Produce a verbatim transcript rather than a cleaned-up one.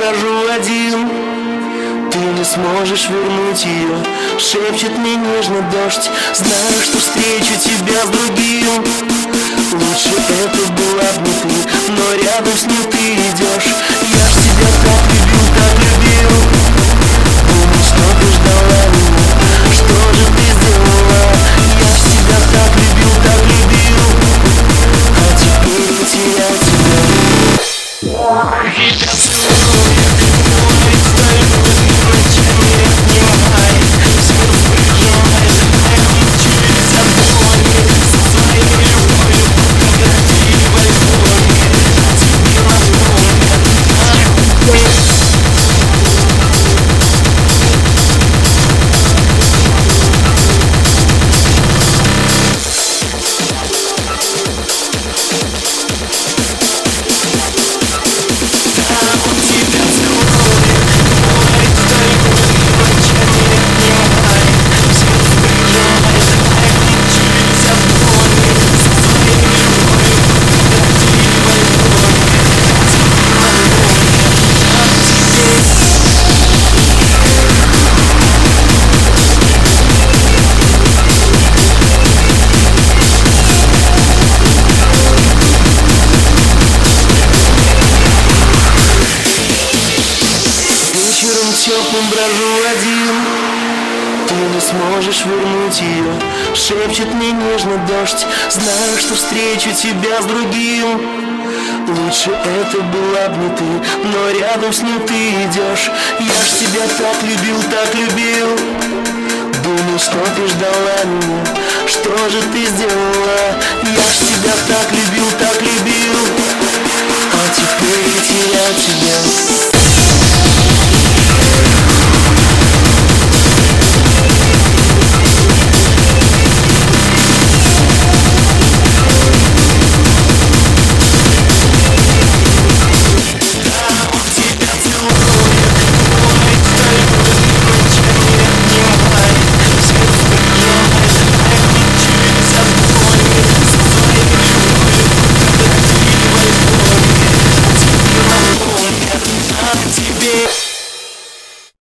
брожу один. Ты не сможешь вернуть ее, шепчет мне нежно дождь. Знаю, что встречу тебя с другим. Лучше это была бы ты, но рядом с ним ты идешь. Я ж тебя так любил, так любил. Думал, что ты ждала меня, что же ты сделала? Я ж тебя так любил, так любил, а теперь потерял тебя. Тебя целую, море стою ночами, обнимай, сердце прижимай, я хочу тебя домой, со своей любовью фотографии в альбоме, тебе напомнят. Теплым брожу один. Ты не сможешь вернуть ее, шепчет мне нежно дождь. Знаю, что встречу тебя с другим. Лучше это была бы не ты, но рядом с ним ты идешь. Я ж тебя так любил, так любил. Думал, что ты ждала меня, что же ты сделала? Я ж тебя так любил, так любил, а теперь потерял тебя.